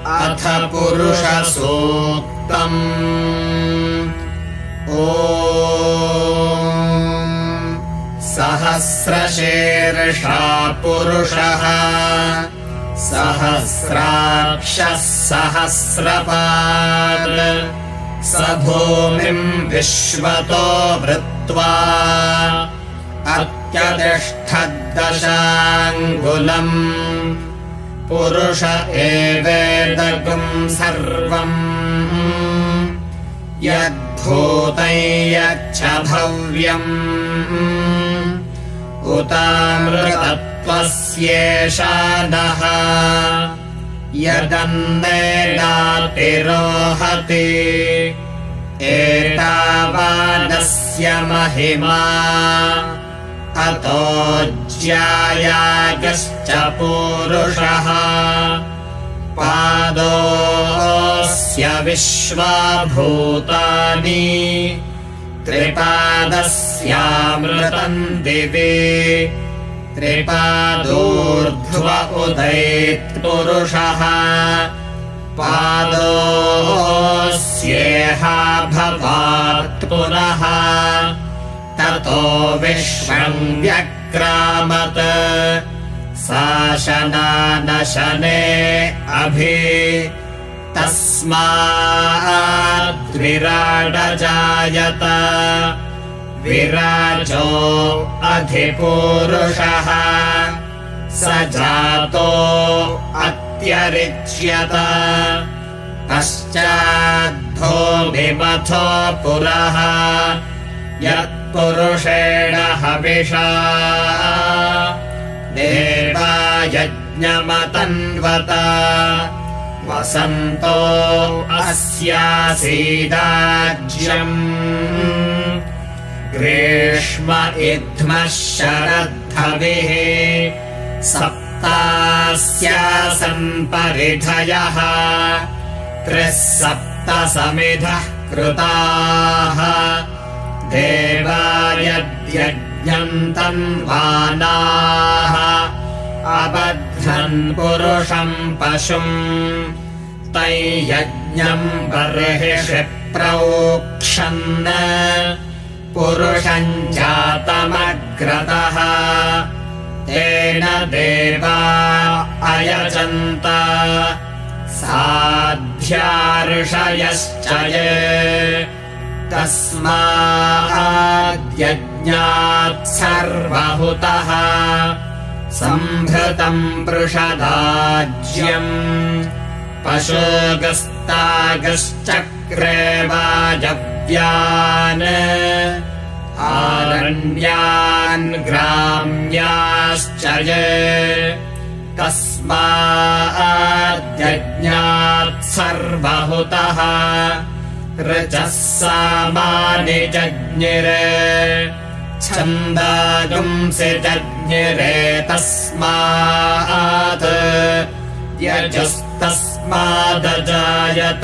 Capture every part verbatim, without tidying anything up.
अथ पुरुषसूक्तम्। ॐ सहस्रशीर्षा पुरुषः सहस्राक्षः सहस्रपात् स भूमिम् विश्वतो वृत्वा अत्यतिष्ठद्दशाङ्गुलम् पुरुष एवेदगुम् सर्वम् यद्भूतं यच्च भव्यम् उतामृतत्वस्येषा नः यदन्नेनातिरोहति एतावानस्य महिमा अतो ज्यायागश्च पूरुषः पादोऽस्य विश्वाभूतानि त्रिपादस्यामृतम् दिवि त्रिपादोर्ध्व उदैत्पुरुषः पादोऽस्येह भवात् पुनः ततो विश्वम् व्यक्रामत् शासनानशने अभि तस्माद्विराडजायत विराजो अधिपूरुषः स जातो अत्यरिच्यत पश्चाद्भूमिमथो पुरः यत्पुरुषेण हविषा देवा यज्ञमतन्वत वसन्तो अस्यासीदाज्यम् ग्रीष्म इद्मः शरद्धविः सप्तास्यासन् परिधयः त्रिः सप्त समिधः कृताः देवा यद्यज्ञम् तन्वानाः अबध्नन् पुरुषम् पशुम् तै यज्ञम् बर्हिषि प्रोक्षन् पुरुषम् जातमग्रतः तेन देवा अयजन्त साध्या ऋषयश्च ये तस्माद्यज्ञात् सर्वहुतः सम्भृतम् पृषदाज्यम् पशुगस्तागश्चक्रे वाजव्यान् आरण्यान् ग्राम्याश्च ये तस्माद्यज्ञात् सर्वहुतः ऋचः सामानि जज्ञिरे छन्दागुंसि जज्ञिरे तस्मात् यजस्तस्मादजायत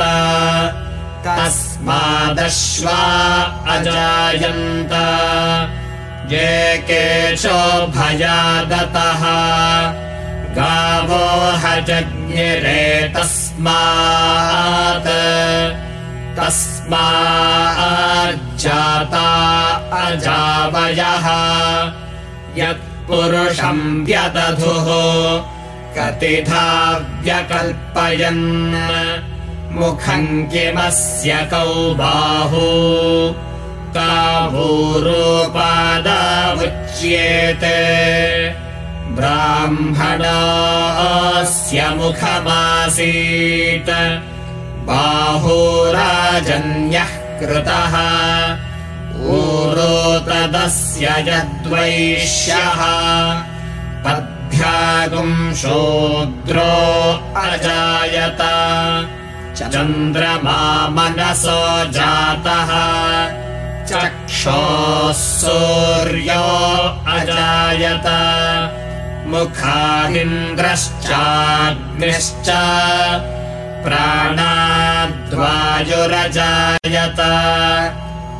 तस्मादश्वा अजायन्त ये केशो भयादतः गावो हजज्ञिरे तस्मात् तस्माज्जाता अजावयः यत्पुरुषम् व्यदधुः कतिधा व्यकल्पयन् मुखम् किमस्य कौ बाहू कावूरूपादावुच्येते ब्राह्मणस्य मुखमासीत् बाहुराजन्यः कृतः ऊरो तदस्य यद्वैश्यः पद्भ्यागुम् शूद्रो अजायत चन्द्रमा मनसो जातः चक्षोः सूर्यो अजायत मुखादिन्द्रश्चाग्निश्च प्राणाद्वायुरजायत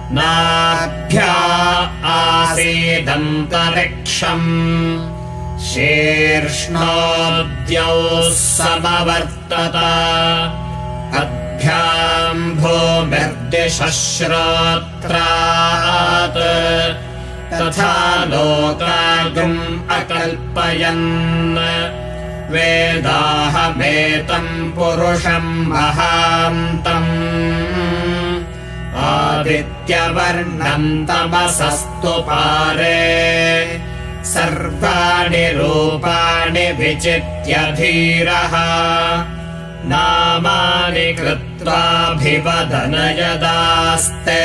नाभ्या आसीदन्तरिक्षम् शीर्ष्णोद्यौः समवर्तत अभ्याम् भूमिर्दिशश्रोत्रात् तथा लोकागुम् अकल्पयन् वेदाहमेतम् पुरुषम् महान्तम् आदित्यवर्णम् तमसस्तु पारे सर्वाणि रूपाणि विचित्य धीरः नामानि कृत्वाभिवदन यदास्ते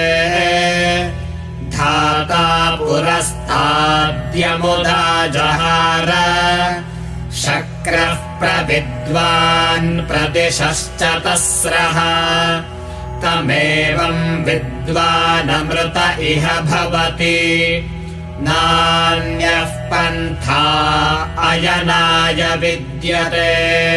धाता पुरस्ताद्यमुदा जहार शक्रः प्रविद्वान् प्रदिशश्चतस्रः तमेवम् विद्वानमृत इह भवति नान्यः पन्था अयनाय विद्यते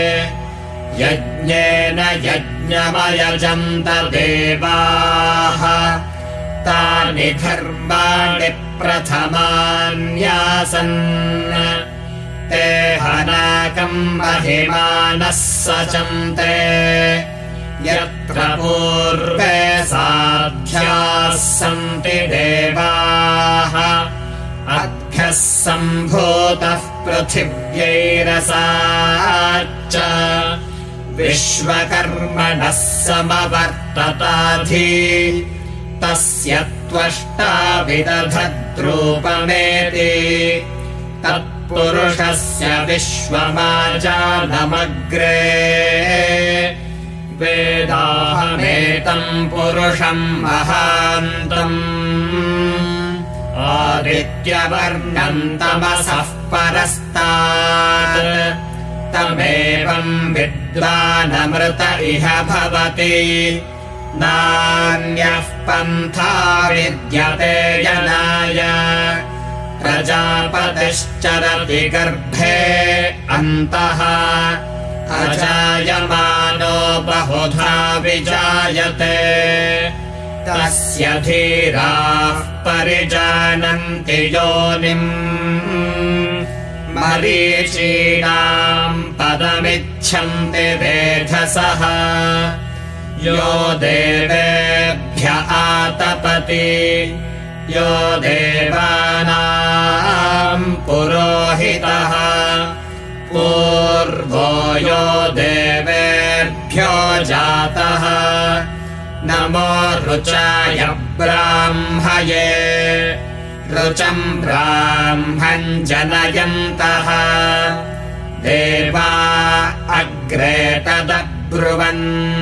यज्ञेन यज्ञमयजन्त देवाः तानि धर्माणि प्रथमान्यासन् ते हनाकम् महिमानः सचन्ते यत्र पूर्वे साध्याः सन्ति देवाः अभ्यः सम्भूतः पृथिव्यैरसाच्च विश्वकर्मणः समवर्तताधि तस्य त्वष्टा विदधद्रूपमेति तत्पुरुषस्य विश्वमाजानमग्रे वेदाहमेतम् पुरुषम् महान्तम् आदित्यवर्णम् तमसः परस्तात् तमेवम् विद्वानमृत इह भवति नान्यः पन्था विद्यते जनाय प्रजापतिश्चरति गर्भे अन्तः अजायमानो बहुधा विजायते तस्य धीराः परिजानन्ति योनिम् मरीचीनाम् पदमिच्छन्ति वेधसः यो देवेभ्य आतपति यो देवानाम् पुरोहितः पूर्वो यो देवेभ्यो जातः नमो रुचाय ब्राह्मये रुचम् ब्राह्मम् जनयन्तः देवा अग्रे तदब्रुवन्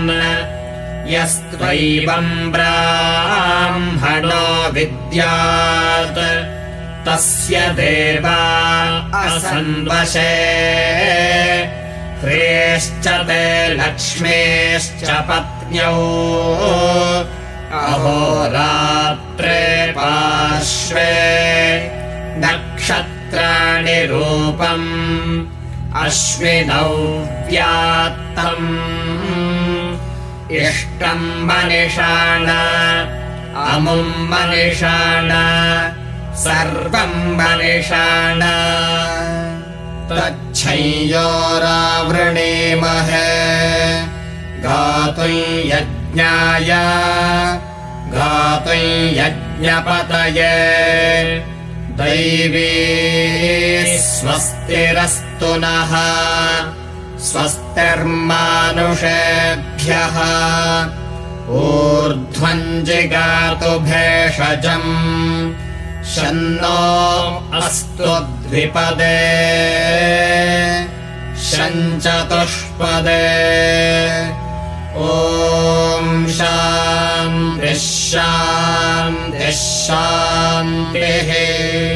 यस्त्वैवम् ब्राह्मणो विद्यात् तस्य देवा असन्वशे ह्रीश्च ते लक्ष्मीश्च पत्न्यौ अहोरात्रे पार्श्वे नक्षत्राणि रूपम् अश्विनौ व्यात्तम् इष्टम् मनिषाण अमुम् मनिषाण सर्वम् मनिषाण तच्छंयोरावृणीमहे गातुम् यज्ञाय गातुम् यज्ञपतये दैवी स्वस्तिरस्तु नः स्वस्तिर्मानुषेभ्यः ऊर्ध्वम् जिगातु भेषजम् शन्नो अस्तु द्विपदे शञ्चतुष्पदे ॐ शान्तिः शान्तिः शान्तिः।